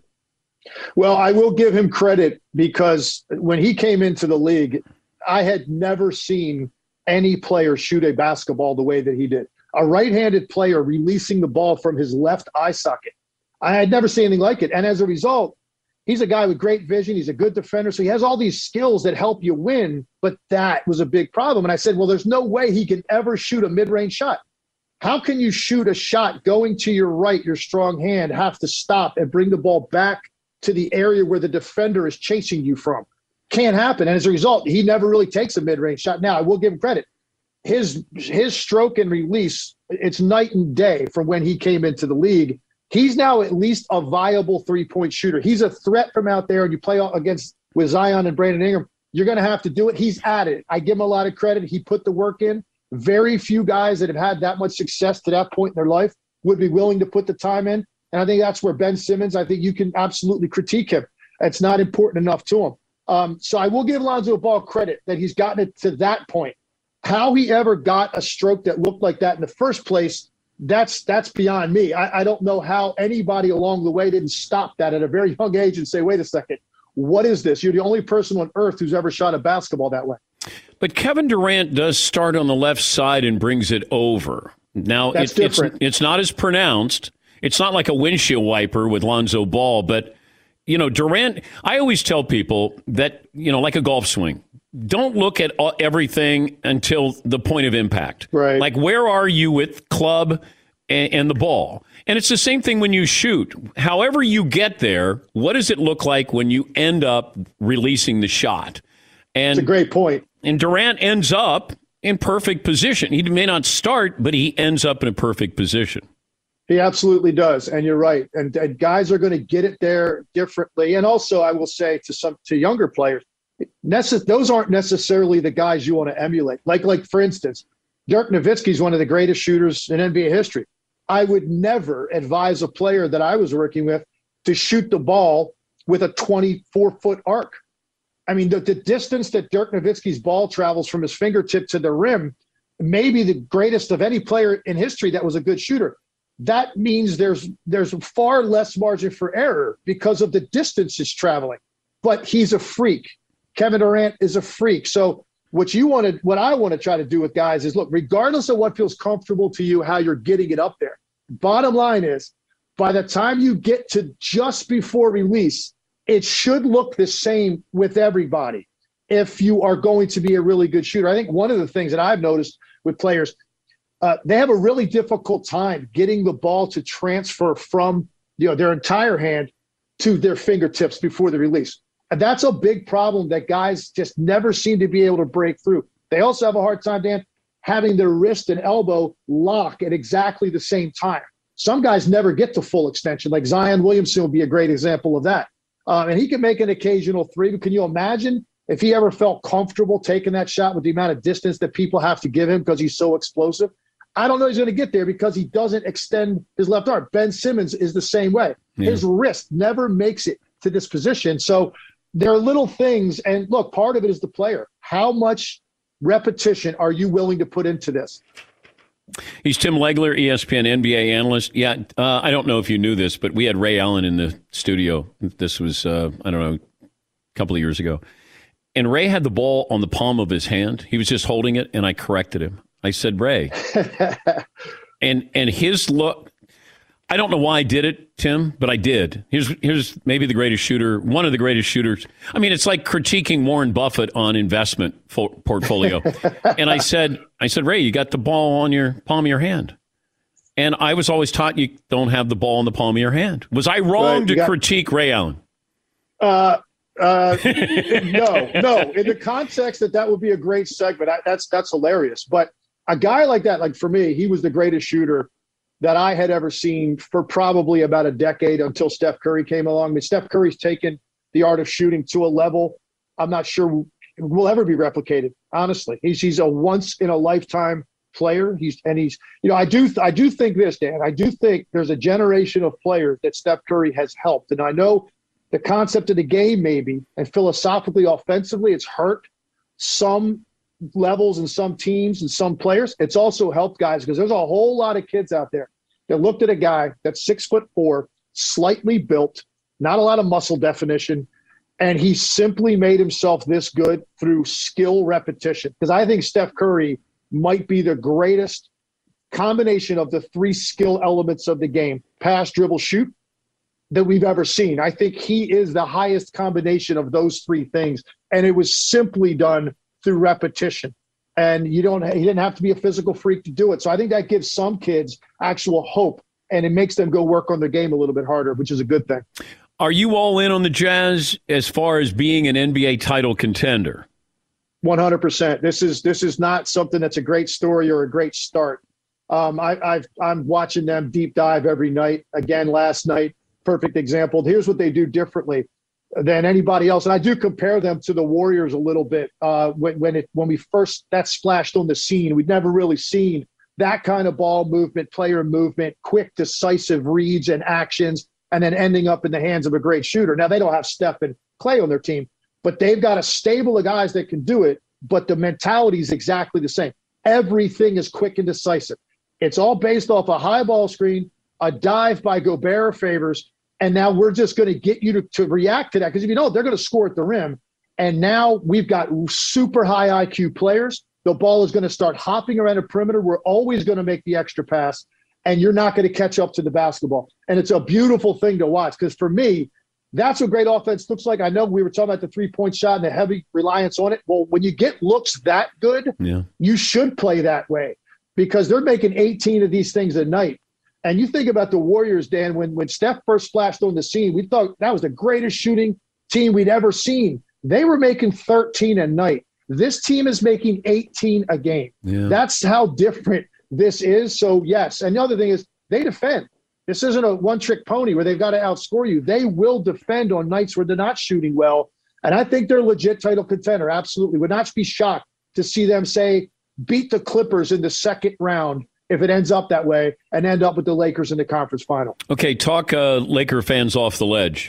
Well, I will give him credit, because when he came into the league, I had never seen any player shoot a basketball the way that he did. A right-handed player releasing the ball from his left eye socket. I had never seen anything like it. And as a result, he's a guy with great vision. He's a good defender. So he has all these skills that help you win, but that was a big problem. And I said, well, there's no way he can ever shoot a mid-range shot. How can you shoot a shot going to your right, your strong hand, have to stop and bring the ball back to the area where the defender is chasing you from? Can't happen. And as a result, he never really takes a mid-range shot. Now, I will give him credit. His his stroke and release, it's night and day from when he came into the league. He's now at least a viable three-point shooter. He's a threat from out there, and you play against with Zion and Brandon Ingram, you're going to have to do it. He's at it. I give him a lot of credit. He put the work in. Very few guys that have had that much success to that point in their life would be willing to put the time in. And I think that's where Ben Simmons, I think you can absolutely critique him. It's not important enough to him. Um, so I will give Lonzo Ball credit that he's gotten it to that point. How he ever got a stroke that looked like that in the first place, that's that's beyond me. I, I don't know how anybody along the way didn't stop that at a very young age and say, wait a second, what is this? You're the only person on earth who's ever shot a basketball that way. But Kevin Durant does start on the left side and brings it over. Now, that's it, different. It's, it's not as pronounced. It's not like a windshield wiper with Lonzo Ball, but, you know, Durant, I always tell people that, you know, like a golf swing, don't look at everything until the point of impact. Right. Like, where are you with club and, and the ball? And it's the same thing when you shoot. However you get there, what does it look like when you end up releasing the shot? And it's a great point. And Durant ends up in perfect position. He may not start, but he ends up in a perfect position. He absolutely does, and you're right. And, and guys are going to get it there differently. And also, I will say to some to younger players, necess- those aren't necessarily the guys you want to emulate. Like, like for instance, Dirk Nowitzki is one of the greatest shooters in N B A history. I would never advise a player that I was working with to shoot the ball with a twenty-four foot arc. I mean, the, the distance that Dirk Nowitzki's ball travels from his fingertip to the rim may be the greatest of any player in history that was a good shooter. That means there's there's far less margin for error because of the distance he's traveling. But he's a freak. Kevin Durant is a freak. So what you want to, what I want to try to do with guys is, look, regardless of what feels comfortable to you, how you're getting it up there, bottom line is, by the time you get to just before release, it should look the same with everybody if you are going to be a really good shooter. I think one of the things that I've noticed with players, uh, they have a really difficult time getting the ball to transfer from, you know, their entire hand to their fingertips before the release. And that's a big problem that guys just never seem to be able to break through. They also have a hard time, Dan, having their wrist and elbow lock at exactly the same time. Some guys never get to full extension, like Zion Williamson will be a great example of that. Um, and he can make an occasional three, but can you imagine if he ever felt comfortable taking that shot with the amount of distance that people have to give him because he's so explosive? I don't know he's going to get there because he doesn't extend his left arm. Ben Simmons is the same way. Yeah. His wrist never makes it to this position. So there are little things. And look, part of it is the player. How much repetition are you willing to put into this? He's Tim Legler, E S P N N B A analyst. Yeah, uh, I don't know if you knew this, but we had Ray Allen in the studio. This was, uh, I don't know, a couple of years ago. And Ray had the ball on the palm of his hand. He was just holding it, and I corrected him. I said, Ray. and and his look, I don't know why I did it, Tim, but I did. Here's here's maybe the greatest shooter, one of the greatest shooters. I mean, it's like critiquing Warren Buffett on investment fo- portfolio. And I said, I said, Ray, you got the ball on your palm of your hand. And I was always taught you don't have the ball in the palm of your hand. Was I wrong right, to got, critique Ray Allen? Uh, uh, no, no. In the context that that would be a great segment, I, that's that's hilarious. But a guy like that, like for me, he was the greatest shooter that I had ever seen for probably about a decade until Steph Curry came along. I mean, Steph Curry's taken the art of shooting to a level I'm not sure will ever be replicated. Honestly, he's he's a once in a lifetime player. He's and he's you know I do I do think this, Dan. I do think there's a generation of players that Steph Curry has helped, and I know the concept of the game maybe and philosophically, offensively, it's hurt some levels and some teams and some players. It's also helped guys because there's a whole lot of kids out there that looked at a guy that's six foot four, slightly built, not a lot of muscle definition, and he simply made himself this good through skill repetition. Because I think Steph Curry might be the greatest combination of the three skill elements of the game, pass, dribble, shoot, that we've ever seen. I think he is the highest combination of those three things, and it was simply done through repetition. And you don't, he didn't have to be a physical freak to do it. So I think that gives some kids actual hope, and it makes them go work on their game a little bit harder, which is a good thing. Are you all in on the Jazz as far as being an N B A title contender? one hundred percent. This is this is not something that's a great story or a great start. Um, I, I've, I'm watching them deep dive every night. Again, last night, perfect example. Here's what they do differently than anybody else. And I do compare them to the Warriors a little bit. Uh, when when it when we first that splashed on the scene, we'd never really seen that kind of ball movement, player movement, quick, decisive reads and actions, and then ending up in the hands of a great shooter. Now, they don't have Steph and Clay on their team, but they've got a stable of guys that can do it, but the mentality is exactly the same. Everything is quick and decisive. It's all based off a high ball screen, a dive by Gobert Favors, and now we're just going to get you to, to react to that. Because if you know, they're going to score at the rim. And now we've got super high I Q players. The ball is going to start hopping around the perimeter. We're always going to make the extra pass, and you're not going to catch up to the basketball. And it's a beautiful thing to watch because for me, that's what great offense looks like. I know we were talking about the three-point shot and the heavy reliance on it. Well, when you get looks that good, yeah. you should play that way because they're making eighteen of these things a night. And you think about the Warriors, Dan, when, when Steph first splashed on the scene, we thought that was the greatest shooting team we'd ever seen. They were making thirteen a night. This team is making eighteen a game. Yeah. That's how different this is. So, yes. And the other thing is they defend. This isn't a one-trick pony where they've got to outscore you. They will defend on nights where they're not shooting well. And I think they're a legit title contender. Absolutely. Would not be shocked to see them, say, beat the Clippers in the second round if it ends up that way and end up with the Lakers in the conference final. Okay, talk uh, Laker fans off the ledge.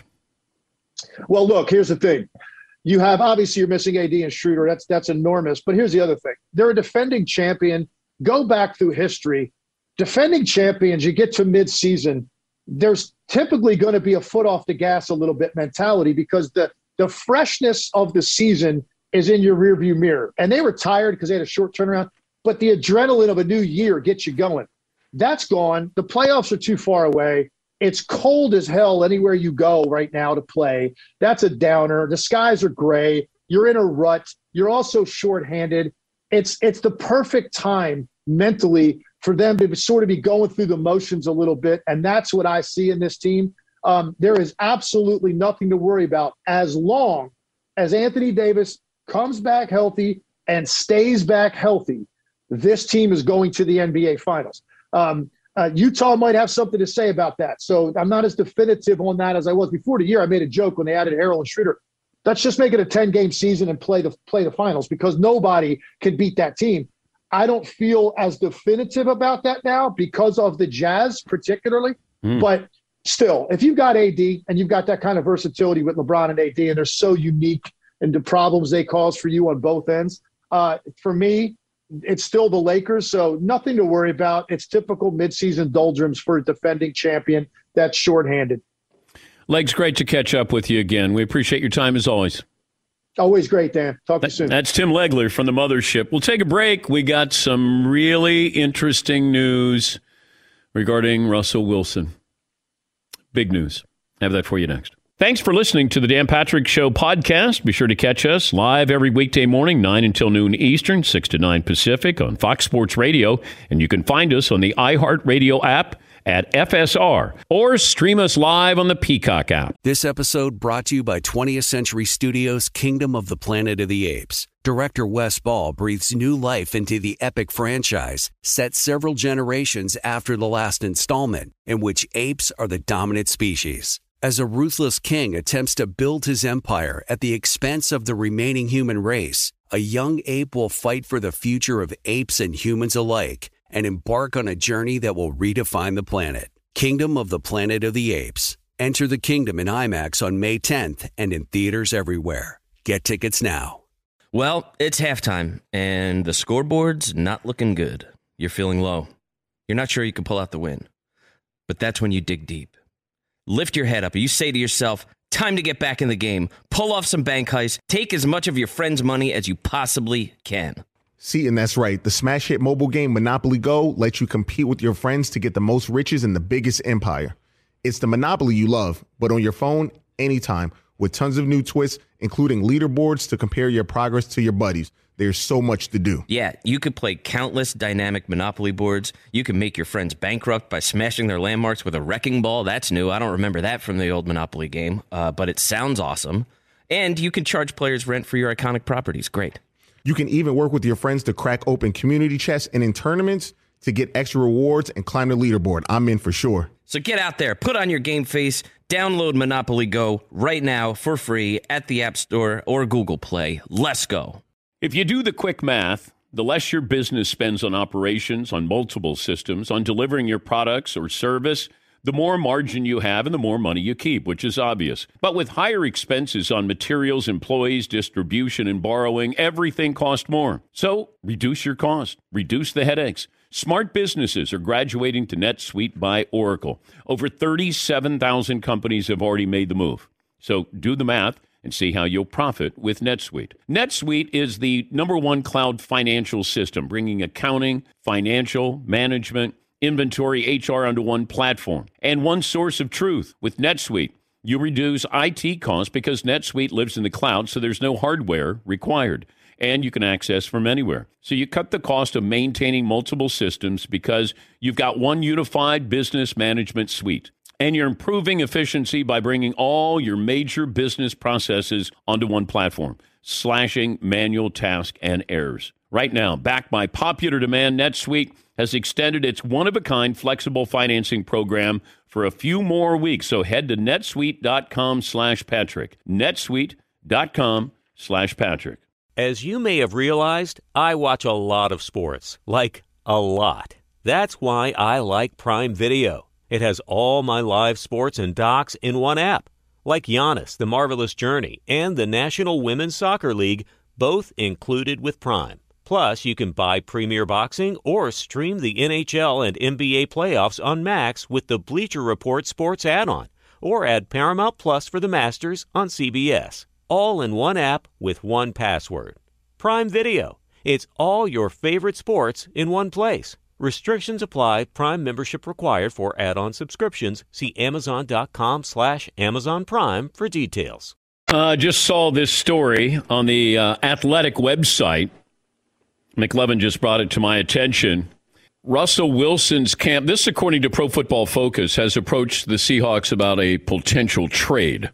Well, look, here's the thing. You have, obviously, you're missing A D and Schroeder. That's that's enormous. But here's the other thing. They're a defending champion. Go back through history. Defending champions, you get to midseason, there's typically going to be a foot off the gas a little bit mentality because the, the freshness of the season is in your rearview mirror. And they were tired because they had a short turnaround, but the adrenaline of a new year gets you going. That's gone. The playoffs are too far away. It's cold as hell anywhere you go right now to play. That's a downer. The skies are gray. You're in a rut. You're also shorthanded. It's it's the perfect time mentally for them to sort of be going through the motions a little bit, and that's what I see in this team. Um, there is absolutely nothing to worry about as long as Anthony Davis comes back healthy and stays back healthy. This team is going to the N B A Finals. Um, Uh, Utah might have something to say about that. So I'm not as definitive on that as I was before the year. I made a joke when they added Harrell and Schroeder. Let's just make it a ten-game season and play the play the finals because nobody can beat that team. I don't feel as definitive about that now because of the Jazz particularly. Mm. But still, if you've got A D and you've got that kind of versatility with LeBron and A D and they're so unique in the problems they cause for you on both ends, Uh, for me, it's still the Lakers, so nothing to worry about. It's typical midseason doldrums for a defending champion that's shorthanded. Legs, great to catch up with you again. We appreciate your time as always. Always great, Dan. Talk to you soon. That's Tim Legler from the Mothership. We'll take a break. We got some really interesting news regarding Russell Wilson. Big news. Have that for you next. Thanks for listening to the Dan Patrick Show podcast. Be sure to catch us live every weekday morning, nine until noon Eastern, six to nine Pacific on Fox Sports Radio. And you can find us on the iHeartRadio app at F S R or stream us live on the Peacock app. This episode brought to you by twentieth Century Studios' Kingdom of the Planet of the Apes. Director Wes Ball breathes new life into the epic franchise, set several generations after the last installment, in which apes are the dominant species. As a ruthless king attempts to build his empire at the expense of the remaining human race, a young ape will fight for the future of apes and humans alike and embark on a journey that will redefine the planet. Kingdom of the Planet of the Apes. Enter the kingdom in IMAX on May tenth and in theaters everywhere. Get tickets now. Well, it's halftime, and the scoreboard's not looking good. You're feeling low. You're not sure you can pull out the win. But that's when you dig deep. Lift your head up and you say to yourself, time to get back in the game. Pull off some bank heists. Take as much of your friend's money as you possibly can. See, and that's right. The smash hit mobile game Monopoly Go lets you compete with your friends to get the most riches in the biggest empire. It's the Monopoly you love, but on your phone, anytime, with tons of new twists, including leaderboards to compare your progress to your buddies. There's so much to do. Yeah, you could play countless dynamic Monopoly boards. You can make your friends bankrupt by smashing their landmarks with a wrecking ball. That's new. I don't remember that from the old Monopoly game, uh, but it sounds awesome. And you can charge players rent for your iconic properties. Great. You can even work with your friends to crack open community chests and in tournaments to get extra rewards and climb the leaderboard. I'm in for sure. So get out there, put on your game face, download Monopoly Go right now for free at the App Store or Google Play. Let's go. If you do the quick math, the less your business spends on operations, on multiple systems, on delivering your products or service, the more margin you have and the more money you keep, which is obvious. But with higher expenses on materials, employees, distribution, and borrowing, everything costs more. So reduce your cost, reduce the headaches. Smart businesses are graduating to NetSuite by Oracle. Over thirty-seven thousand companies have already made the move. So do the math and see how you'll profit with NetSuite. NetSuite is the number one cloud financial system, bringing accounting, financial, management, inventory, H R onto one platform and one source of truth. With NetSuite, you reduce I T costs because NetSuite lives in the cloud, so there's no hardware required. And you can access from anywhere. So you cut the cost of maintaining multiple systems because you've got one unified business management suite. And you're improving efficiency by bringing all your major business processes onto one platform, slashing manual tasks and errors. Right now, backed by popular demand, NetSuite has extended its one-of-a-kind flexible financing program for a few more weeks. So head to netsuite.com slash Patrick. netsuite.com slash Patrick. As you may have realized, I watch a lot of sports, like a lot. That's why I like Prime Video. It has all my live sports and docs in one app, like Giannis, The Marvelous Journey, and the National Women's Soccer League, both included with Prime. Plus, you can buy Premier Boxing or stream the N H L and N B A playoffs on Max with the Bleacher Report Sports add-on, or add Paramount Plus for the Masters on C B S. All in one app with one password. Prime Video. It's all your favorite sports in one place. Restrictions apply. Prime membership required for add-on subscriptions. See amazon.com slash Amazon Prime for details. I uh, just saw this story on the uh, Athletic website. McLevin just brought it to my attention. Russell Wilson's camp, this according to Pro Football Focus, has approached the Seahawks about a potential trade.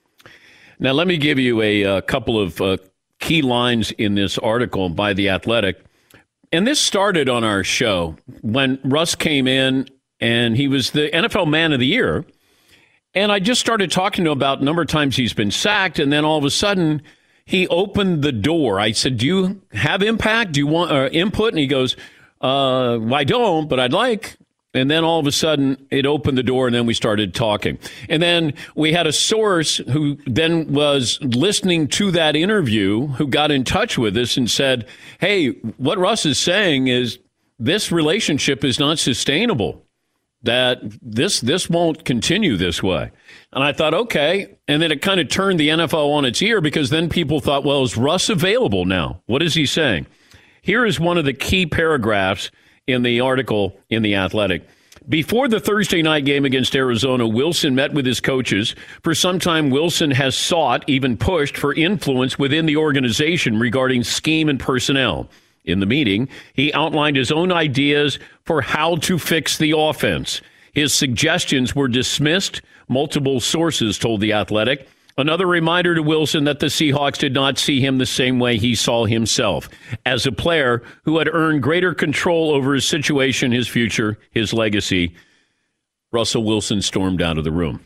Now, let me give you a, a couple of uh, key lines in this article by The Athletic. And this started on our show when Russ came in and he was the N F L Man of the Year. And I just started talking to him about a number of times he's been sacked. And then all of a sudden, he opened the door. I said, do you have impact? Do you want uh, input? And he goes, uh, well, I don't, but I'd like. And then all of a sudden, it opened the door, and then we started talking. And then we had a source who then was listening to that interview who got in touch with us and said, hey, what Russ is saying is this relationship is not sustainable, that this this won't continue this way. And I thought, okay. And then it kind of turned the N F L on its ear, because then people thought, well, is Russ available now? What is he saying? Here is one of the key paragraphs in the article in The Athletic. Before the Thursday night game against Arizona, Wilson met with his coaches. For some time, Wilson has sought, even pushed, for influence within the organization regarding scheme and personnel. In the meeting, he outlined his own ideas for how to fix the offense. His suggestions were dismissed, multiple sources told The Athletic. Another reminder to Wilson that the Seahawks did not see him the same way he saw himself, as a player who had earned greater control over his situation, his future, his legacy. Russell Wilson stormed out of the room.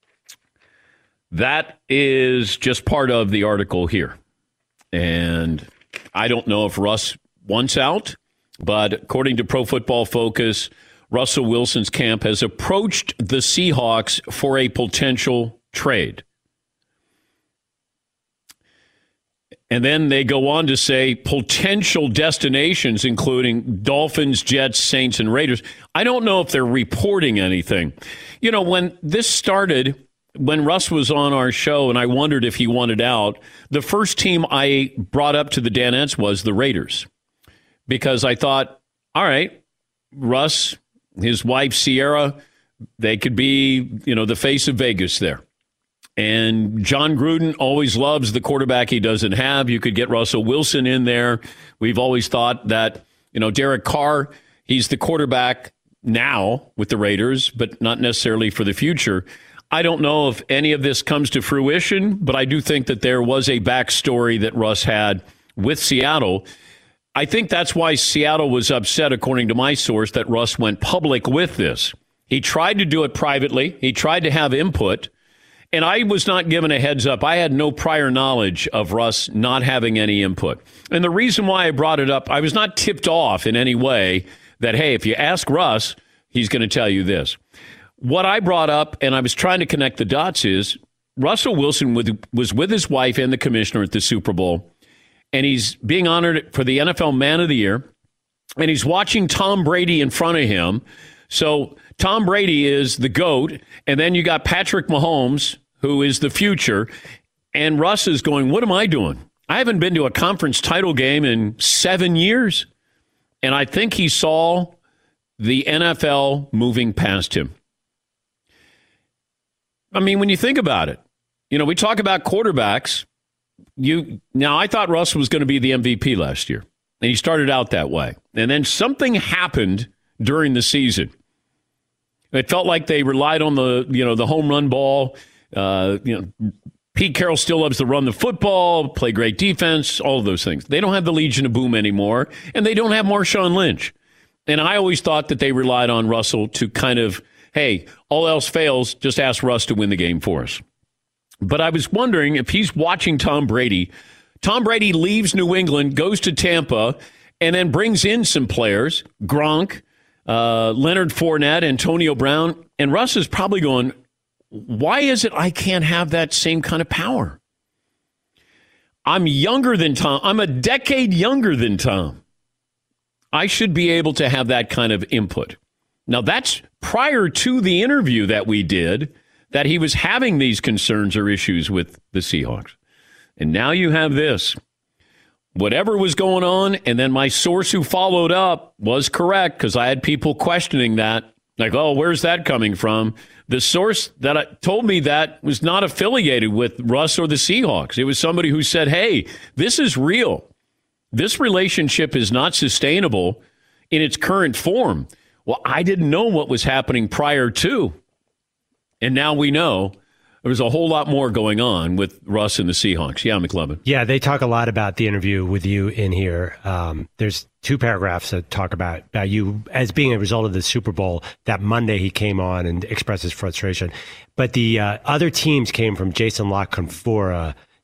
That is just part of the article here. And I don't know if Russ wants out, but according to Pro Football Focus, Russell Wilson's camp has approached the Seahawks for a potential trade. And then they go on to say potential destinations, including Dolphins, Jets, Saints, and Raiders. I don't know if they're reporting anything. You know, when this started, when Russ was on our show and I wondered if he wanted out, the first team I brought up to the Danettes was the Raiders. Because I thought, all right, Russ, his wife Sierra, they could be, you know, the face of Vegas there. And John Gruden always loves the quarterback he doesn't have. You could get Russell Wilson in there. We've always thought that, you know, Derek Carr, he's the quarterback now with the Raiders, but not necessarily for the future. I don't know if any of this comes to fruition, but I do think that there was a backstory that Russ had with Seattle. I think that's why Seattle was upset, according to my source, that Russ went public with this. He tried to do it privately. He tried to have input. And I was not given a heads up. I had no prior knowledge of Russ not having any input. And the reason why I brought it up, I was not tipped off in any way that, hey, if you ask Russ, he's going to tell you this. What I brought up, and I was trying to connect the dots, is Russell Wilson was with his wife and the commissioner at the Super Bowl, and he's being honored for the N F L Man of the Year, and he's watching Tom Brady in front of him. So Tom Brady is the GOAT, and then you got Patrick Mahomes, who is the future, and Russ is going, what am I doing? I haven't been to a conference title game in seven years. And I think he saw the N F L moving past him. I mean, when you think about it, you know, we talk about quarterbacks. You now, I thought Russ was going to be the M V P last year, and he started out that way. And then something happened during the season. It felt like they relied on the, you know, the home run ball. Uh, you know, Pete Carroll still loves to run the football, play great defense, all of those things. They don't have the Legion of Boom anymore, and they don't have Marshawn Lynch. And I always thought that they relied on Russell to kind of, hey, all else fails, just ask Russ to win the game for us. But I was wondering if he's watching Tom Brady. Tom Brady leaves New England, goes to Tampa, and then brings in some players, Gronk, uh, Leonard Fournette, Antonio Brown, and Russ is probably going, why is it I can't have that same kind of power? I'm younger than Tom. I'm a decade younger than Tom. I should be able to have that kind of input. Now, that's prior to the interview that we did, that he was having these concerns or issues with the Seahawks. And now you have this. Whatever was going on, and then my source who followed up was correct, because I had people questioning that. Like, oh, where's that coming from? The source that told me that was not affiliated with Russ or the Seahawks. It was somebody who said, hey, this is real. This relationship is not sustainable in its current form. Well, I didn't know what was happening prior to. And now we know there's a whole lot more going on with Russ and the Seahawks. Yeah, McLovin. Yeah, they talk a lot about the interview with you in here. Um, there's two paragraphs that talk about, about you as being a result of the Super Bowl. That Monday he came on and expressed his frustration. But the uh, other teams came from Jason La Canfora,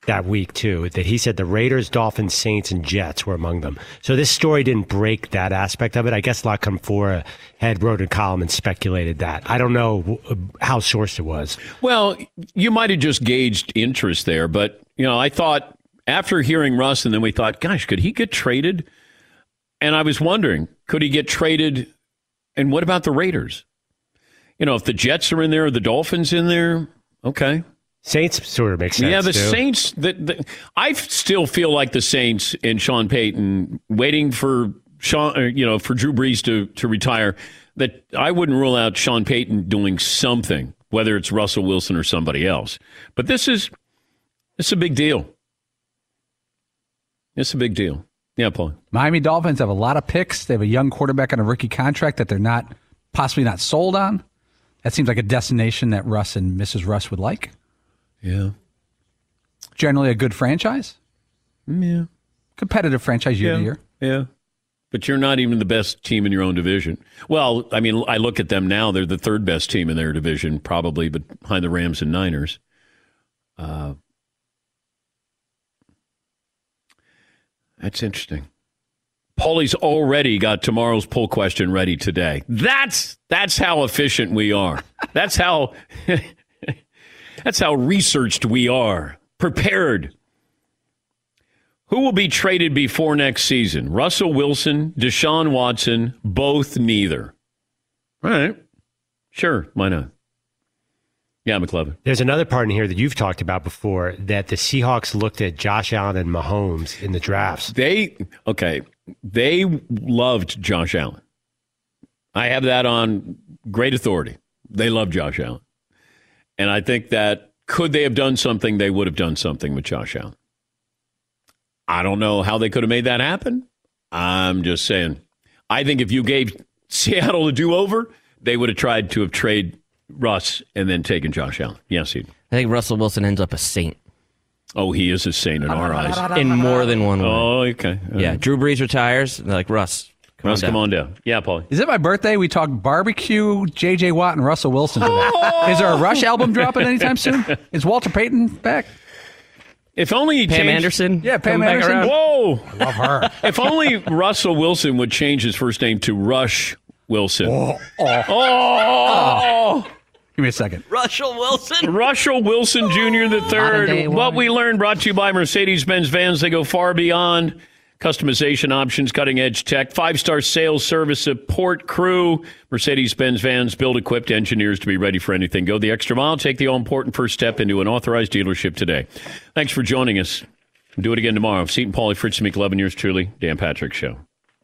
that week, too, that he said the Raiders, Dolphins, Saints, and Jets were among them. So this story didn't break that aspect of it. I guess La Canfora had wrote a column and speculated that. I don't know how sourced it was. Well, you might have just gauged interest there, but, you know, I thought after hearing Russ, and then we thought, gosh, could he get traded? And I was wondering, could he get traded? And what about the Raiders? You know, if the Jets are in there, or the Dolphins in there, okay. Saints sort of makes sense. Yeah, the too. Saints. The, the, I still feel like the Saints and Sean Payton waiting for Sean, you know, for Drew Brees to to retire. That I wouldn't rule out Sean Payton doing something, whether it's Russell Wilson or somebody else. But this is it's a big deal. It's a big deal. Yeah, Paul. Miami Dolphins have a lot of picks. They have a young quarterback on a rookie contract that they're not possibly not sold on. That seems like a destination that Russ and Missus Russ would like. Yeah. Generally a good franchise. Yeah. Competitive franchise year yeah. to year. Yeah. But you're not even the best team in your own division. Well, I mean, I look at them now. They're the third best team in their division, probably, but behind the Rams and Niners. Uh, that's interesting. Paulie's already got tomorrow's poll question ready today. That's that's how efficient we are. That's how... That's how researched we are. Prepared. Who will be traded before next season? Russell Wilson, Deshaun Watson, both neither. All right. Sure. Why not? Yeah, McLevin. There's another part in here that you've talked about before, that the Seahawks looked at Josh Allen and Mahomes in the drafts. They, okay, they loved Josh Allen. I have that on great authority. They love Josh Allen. And I think that could they have done something, they would have done something with Josh Allen. I don't know how they could have made that happen. I'm just saying. I think if you gave Seattle a do-over, they would have tried to have traded Russ and then taken Josh Allen. Yes, he. I think Russell Wilson ends up a saint. Oh, he is a saint in our eyes. In more than one way. Oh, okay. All yeah, right. Drew Brees retires. And they're like, Russ, come Russ, on down. come on down. Yeah, Paulie. Is it my birthday? We talked barbecue, J J. Watt, and Russell Wilson today. Is there a Rush album dropping anytime soon? Is Walter Payton back? If only he Pam changed... Anderson. Yeah, Pam back Anderson. around. Whoa! I love her. If only Russell Wilson would change his first name to Rush Wilson. Oh, oh. Oh! Give me a second. Russell Wilson. Russell Wilson Junior the third. Modern-day What one. we learned brought to you by Mercedes-Benz vans. They go far beyond customization options, cutting-edge tech, five-star sales service support crew. Mercedes-Benz vans build equipped engineers to be ready for anything. Go the extra mile. Take the all-important first step into an authorized dealership today. Thanks for joining us. Do it again tomorrow. Seton Paulie, Fritz McLevin, yours truly, Dan Patrick Show.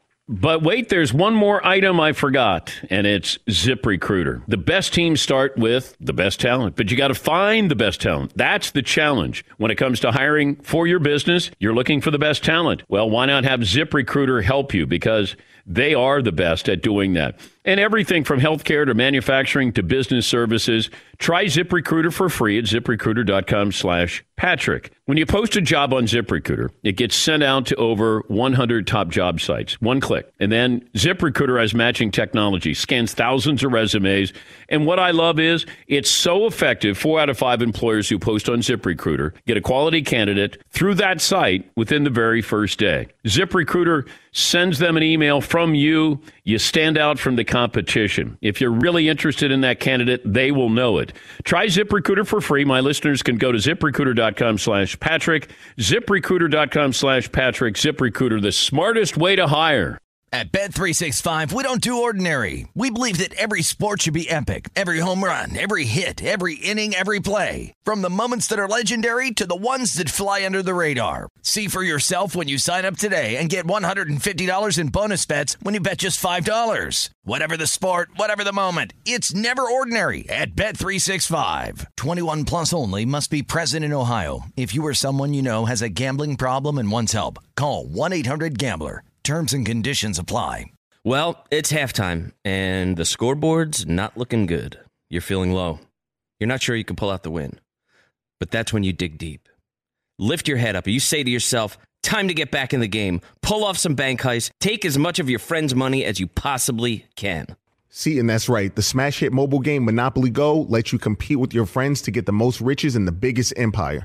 But wait, there's one more item I forgot, and it's ZipRecruiter. The best teams start with the best talent, but you got to find the best talent. That's the challenge. When it comes to hiring for your business, you're looking for the best talent. Well, why not have ZipRecruiter help you? Because they are the best at doing that. And everything from healthcare to manufacturing to business services. Try ZipRecruiter for free at ZipRecruiter.com slash Patrick. When you post a job on ZipRecruiter, it gets sent out to over one hundred top job sites. One click. And then ZipRecruiter has matching technology, scans thousands of resumes. And what I love is it's so effective. Four out of five employers who post on ZipRecruiter get a quality candidate through that site within the very first day. ZipRecruiter sends them an email from you. You stand out from the competition. If you're really interested in that candidate, they will know it. Try ZipRecruiter for free. My listeners can go to ZipRecruiter.com slash Patrick. ZipRecruiter.com slash Patrick. ZipRecruiter, the smartest way to hire. At Bet three sixty-five, we don't do ordinary. We believe that every sport should be epic. Every home run, every hit, every inning, every play. From the moments that are legendary to the ones that fly under the radar. See for yourself when you sign up today and get one hundred fifty dollars in bonus bets when you bet just five dollars. Whatever the sport, whatever the moment, it's never ordinary at Bet three sixty-five. twenty-one plus only. Must be present in Ohio. If you or someone you know has a gambling problem and wants help, call one eight hundred gambler. Terms and conditions apply. Well, it's halftime, and the scoreboard's not looking good. You're feeling low. You're not sure you can pull out the win. But that's when you dig deep. Lift your head up, and you say to yourself, time to get back in the game. Pull off some bank heists. Take as much of your friend's money as you possibly can. See, and that's right. The smash hit mobile game Monopoly Go lets you compete with your friends to get the most riches in the biggest empire.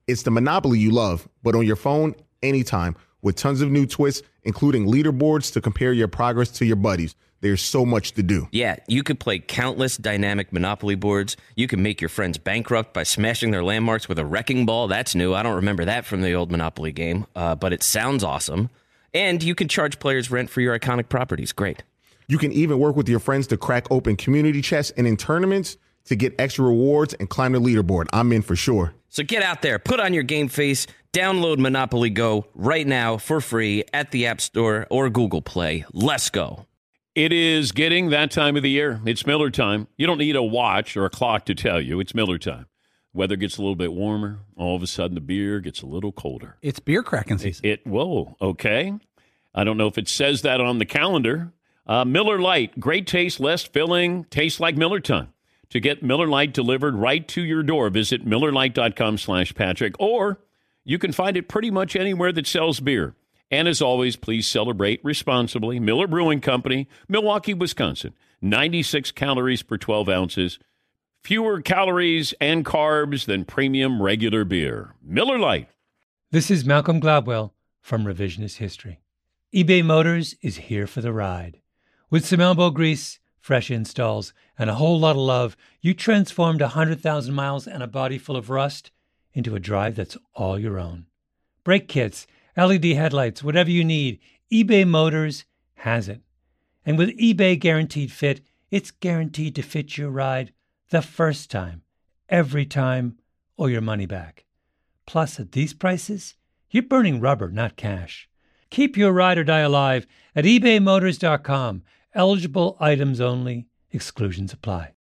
It's the Monopoly you love, but on your phone, anytime, with tons of new twists, including leaderboards to compare your progress to your buddies. There's so much to do. Yeah, you could play countless dynamic Monopoly boards. You can make your friends bankrupt by smashing their landmarks with a wrecking ball. That's new. I don't remember that from the old Monopoly game, uh, but it sounds awesome. And you can charge players rent for your iconic properties. Great. You can even work with your friends to crack open community chests and in tournaments to get extra rewards and climb the leaderboard. I'm in for sure. So get out there, put on your game face, download Monopoly Go right now for free at the App Store or Google Play. Let's go. It is getting that time of the year. It's Miller time. You don't need a watch or a clock to tell you. It's Miller time. Weather gets a little bit warmer. All of a sudden, the beer gets a little colder. It's beer cracking season. It, it whoa, okay. I don't know if it says that on the calendar. Uh, Miller Lite, great taste, less filling, tastes like Miller time. To get Miller Lite delivered right to your door, visit Miller Lite dot com slash Patrick, or you can find it pretty much anywhere that sells beer. And as always, please celebrate responsibly. Miller Brewing Company, Milwaukee, Wisconsin. ninety-six calories per twelve ounces. Fewer calories and carbs than premium regular beer. Miller Lite. This is Malcolm Gladwell from Revisionist History. eBay Motors is here for the ride. With some elbow grease, fresh installs, and a whole lot of love, you transformed one hundred thousand miles and a body full of rust into a drive that's all your own. Brake kits, L E D headlights, whatever you need, eBay Motors has it. And with eBay Guaranteed Fit, it's guaranteed to fit your ride the first time, every time, or your money back. Plus, at these prices, you're burning rubber, not cash. Keep your ride or die alive at ebay motors dot com. Eligible items only. Exclusions apply.